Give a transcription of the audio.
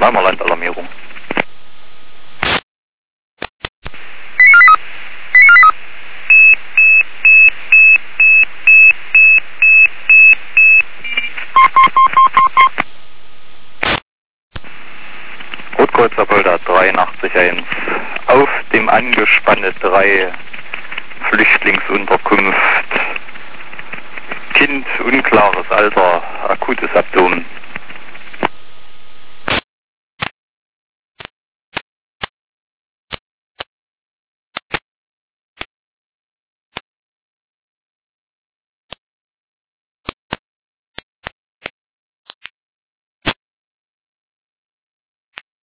Malmerland-Alarmierung. Rotkreuzer Polder 83-1. Auf dem Angespanne 3 Flüchtlingsunterkunft. Kind, unklares Alter, akutes Abdomen.